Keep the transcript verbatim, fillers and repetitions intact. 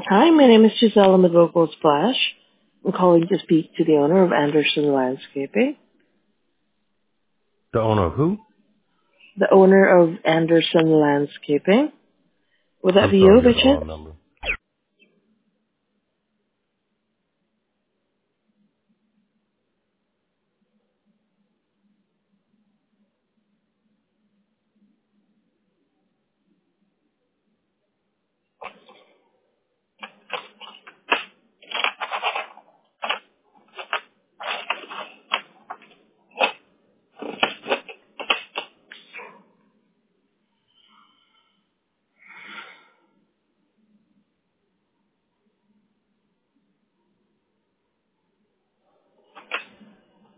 Hi, my name is Gisela Madroco Splash. I'm calling to speak to the owner of Anderson Landscaping. The owner of who? The owner of Anderson Landscaping. Would that I'm be you, sorry, you got the Richard? wrong number.